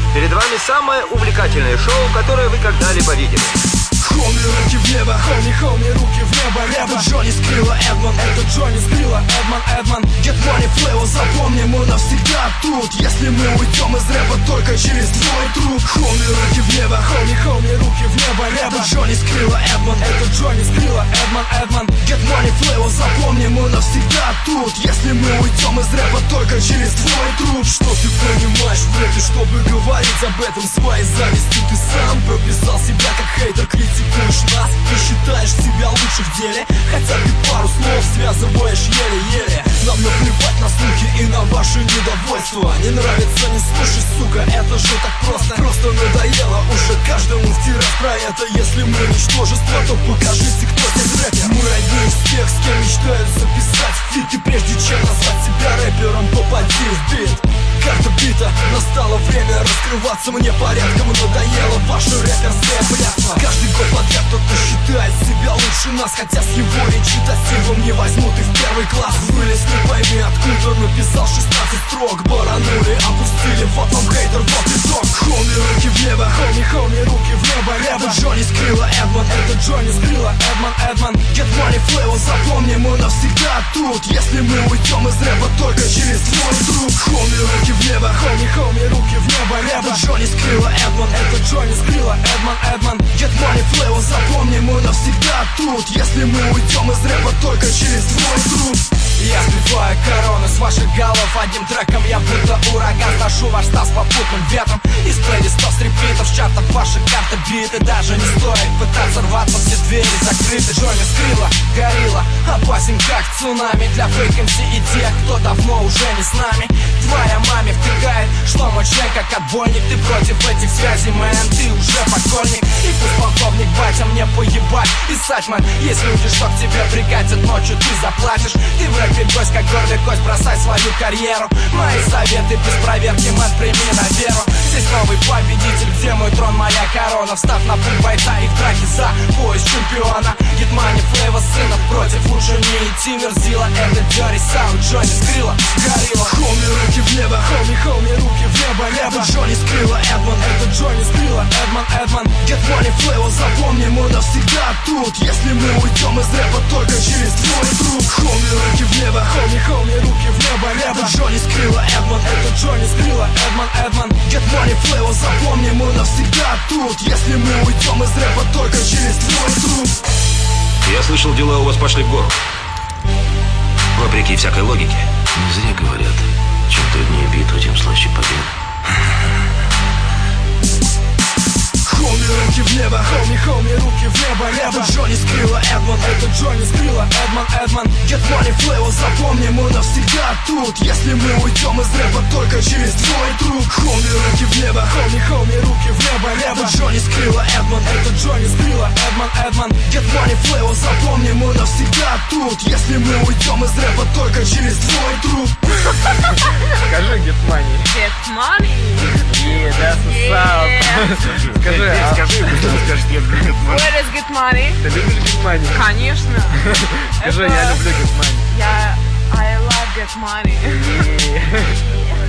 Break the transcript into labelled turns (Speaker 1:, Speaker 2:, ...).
Speaker 1: Перед вами самое увлекательное шоу, которое вы когда-либо видели.
Speaker 2: Хоми, руки в небо, хоми, руки в небо. Это Джонни Скрилла, Эдман, это Джонни Скрилла, Эдман. Get money flavor, запомни, мы навсегда тут. Если мы уйдем из рэпа только через твой труп. Хоми, руки в небо, хоми, руки в небо. Это Джонни Скрилла, Эдман, это Джонни Скрилла, Эдман. Get money flavor, запомни, мы навсегда тут. Если мы уйдем из рэпа только через твой труп. Что ты понимаешь в рэпе, чтобы говорить об этом? Своей завистью ты сам прописал себя как хейтер, критикуешь нас и считаешь себя лучше в деле. Хотя ты пару слов связываешь еле-еле. Нам наплевать на слухи и на ваше недовольство. Не нравится, не слушай, сука, это же так просто. Просто надоело уже каждому втирать про это. Если мы ничтожество, то покажите, кто здесь рэпер. Мы одни из тех, с кем мечтают записать фит. И прежде чем назвать себя рэпером, попади в бит. Карта бита, настало время раскрываться. Мне порядком надоело ваше рэперское блядство. Каждый год подряд кто-то считает себя лучше нас, хотя с его речитативом не возьмут и в первый класс. Вылез, не пойми откуда, написал 16 строк. Баранули, опустили, вот вам хейтер, вот итог. Хоми, руки в небо, хоми, руки в небо. Это Джонни Скрилла, Эдман, это Джонни Скрилла, Эдман. Get money flavor, запомни, мы навсегда тут. Если мы уйдем из рэпа только через твой труп. Хоми, руки в небо, хоми, руки в небо. Это Джонни Скрилла, Эдман, это Джонни Скрилла, Эдман. Get money flavor, запомни, мы навсегда тут. Если мы уйдем из рэпа только через твой труп. Я сбиваю корону с ваших голов одним треком. Я будто ураган, ношу ваш став с попутным ветром. Из плейлистов с репитов, с чартов ваши карты биты. Даже не стоит пытаться рваться, все двери закрыты. Джонни Скрилла, горилла, опасен как цунами для фейк-МС и тех, кто давно уже не с нами. Твоя маме втыкает, что мой член как отбойник. Ты против этих связей, мэн, ты уже покойник. И пусть полковник батя мне поебать и ссать, мэн. Есть люди, что к тебе прикатят ночью, ты заплатишь. Ты в рэпе гость, как гордый кость, бросай свою карьеру. Мои советы без проверки, мэн, прими на веру. Здесь новый победитель, где мой трон, моя корона. Встав на путь бойца и в драке за пояс чемпиона. Get money flavor, сынов против, лучше не идти. Мерзила, это Dirty Sound, Джонни Скрилла, горилла. Хоми, руки в небо, хоми, руки в небо. Это Джонни Скрилла, Эдман, это Джонни Скрилла, Эдман. Get money flavor, запомни, мы навсегда тут. Если мы уйдем из рэпа только через твой труп. Хоми, руки в небо, хоми, руки в небо. Это Джонни Скрилла, Эдман, это Джонни Скрилла, Эдман. Get money flavor, запомни, мы навсегда тут. Если мы уйдем из рэпа только через твой труп.
Speaker 1: Я слышал, дела у вас пошли в гору. Вопреки всякой логике.
Speaker 3: Не зря говорят, чем труднее битва, тем слаще победа.
Speaker 2: Хоми, руки в небо, хоми, руки в небо. Это Джонни Скрилла, Эдман, это Джонни Скрилла, Эдман. Get money flavor, запомни, мы навсегда тут. Если мы уйдем из рэпа только через твой труп. Хоми, руки в небо, хоми, руки в небо. Это Джонни Скрилла, Эдман, это Джонни Скрилла, Эдман. Get money flavor, запомни, мы навсегда тут. Если мы уйдем из рэпа только через твой труп.
Speaker 4: Скажи get money.
Speaker 5: Get money.
Speaker 4: Yeah, that's what's up. Скажи, пусть скажет get money.
Speaker 5: Where is get money?
Speaker 4: Ты любишь get money?
Speaker 5: Конечно.
Speaker 4: Скажи, я люблю get money.
Speaker 5: I love get money.
Speaker 4: Yeah.